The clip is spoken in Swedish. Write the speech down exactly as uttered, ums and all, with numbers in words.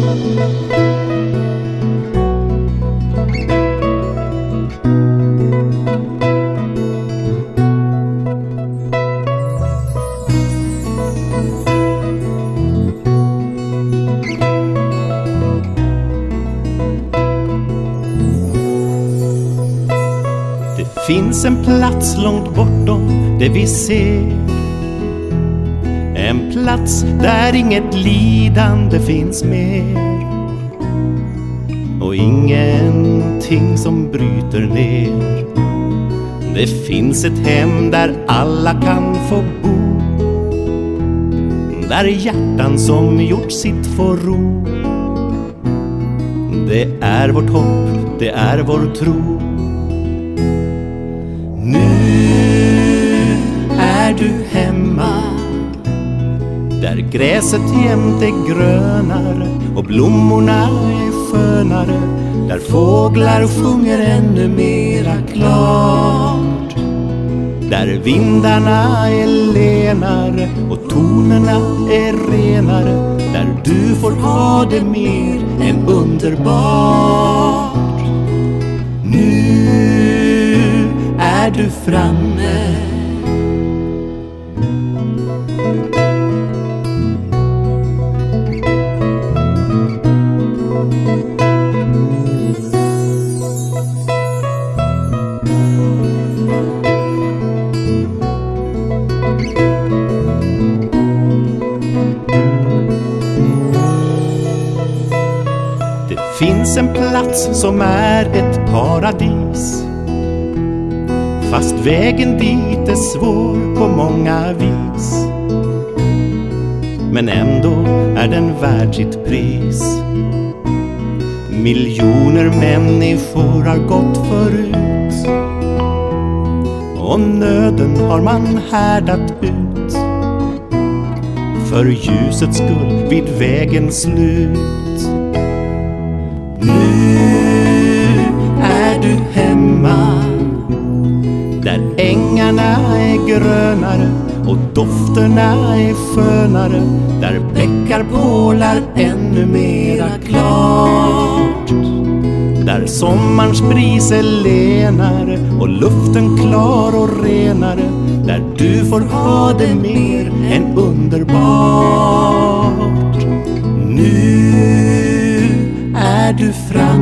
Finns en plats långt bortom det vi ser. En plats där inget lidande finns mer. Och ingenting som bryter ner. Det finns ett hem där alla kan få bo. Där hjärtan som gjort sitt får ro. Det är vårt hopp, det är vår tro. Nu är du hemma, där gräset jämt är grönare och blommorna är skönare, där fåglar sjunger ännu mera klart, där vindarna är lenare och tonerna är renare, där du får ha det mer än underbart. Nu är du framme. Det finns en plats som är ett paradis, fast vägen dit är svår på många vis. Men ändå är den värd sitt pris. Miljoner människor har gått förut, och nöden har man härdat ut. För ljusets skull vid vägens slut. Nu är du hemma, där ängarna är grönare och dofterna är skönare, där bäckar pålar ännu mera klart, där sommarns bris är lenare och luften klar och renare, där du får ha det mer än underbart. Nu är du fram.